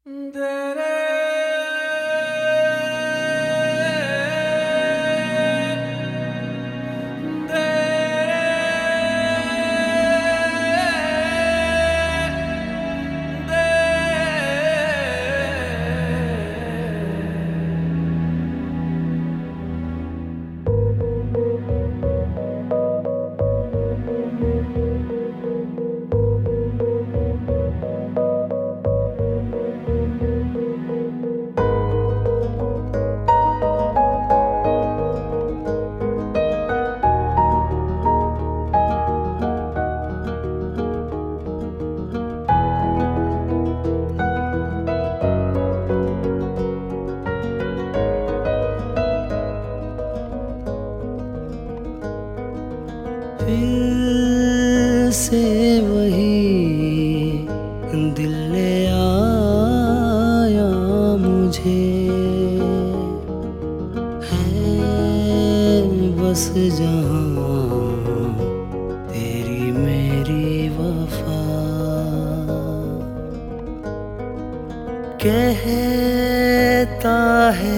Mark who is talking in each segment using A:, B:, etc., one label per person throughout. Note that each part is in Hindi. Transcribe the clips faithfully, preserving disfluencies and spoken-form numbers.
A: फिर से वही दिल ले आया मुझे, है बस जहाँ तेरी मेरी वफा। कहता है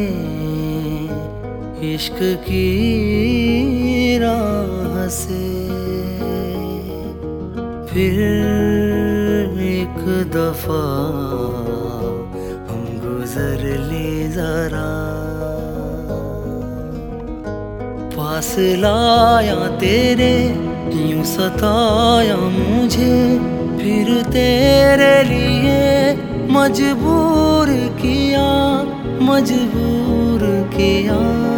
A: ये इश्क की राह से, फिर एक दफा हम गुजर ले जरा। पास लाया तेरे यूं सताया मुझे, फिर तेरे लिए मजबूर किया मजबूर किया।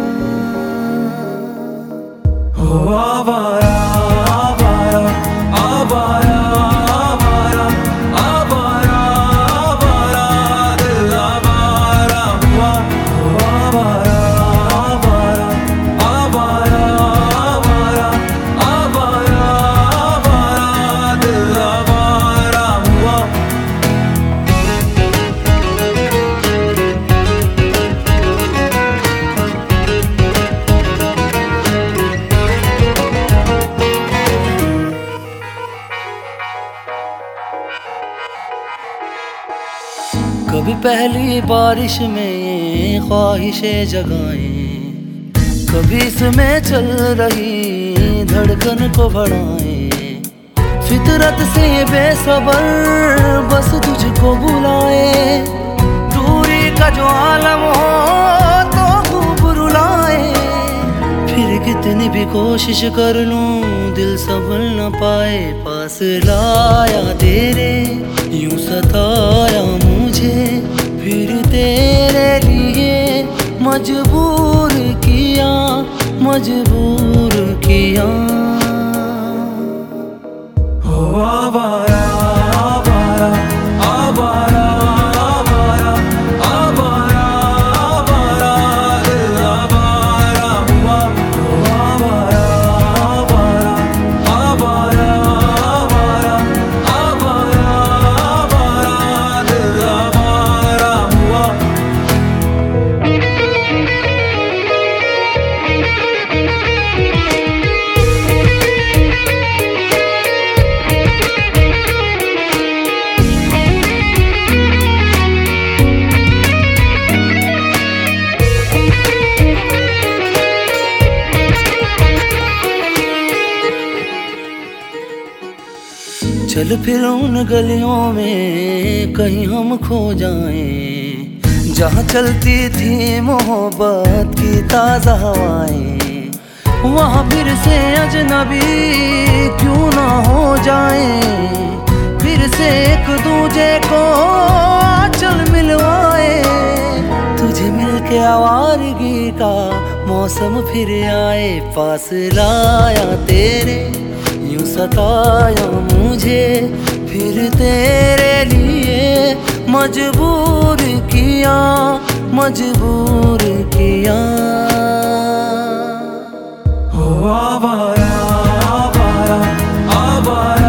B: हो आवारा आवारा आवारा आवारा आवारा आवारा दिल आवारा हुआ। हो आवारा आवारा आवारा आवारा आवारा आवारा दिल आवारा हुआ।
A: कभी पहली बारिश में ख्वाहिशें जगाएं, कभी इसमें चल रही धड़कन को बढ़ाएं। फितरत से बेसबर बस तुझको बुलाए, दूरी का जो आलम हो तो खूब रुलाए। फिर कितनी भी कोशिश कर लूं दिल संभल न पाए। पास लाया तेरे यूं सताया मुझे, फिर तेरे लिए मजबूर किया मजबूर किया।
B: हो आवारा आवारा आवारा आवारा आवारा आवारा दिल आवारा हुआ। हो आवारा आवारा आवारा आवारा आवारा आवारा दिल आवारा हुआ।
A: चल फिर उन गलियों में कहीं हम खो जाएं, जहाँ चलती थी मोहब्बत की ताज़ा हवाएं। वहाँ फिर से अजनबी क्यों ना हो जाएं, फिर से एक दूजे को चल मिलवाए। तुझे मिलके आवारगी का मौसम फिर आए। पास लाया तेरे यूं सताया मुझे, फिर तेरे लिए मजबूर किया मजबूर किया।
B: हो आवारा आवारा आवारा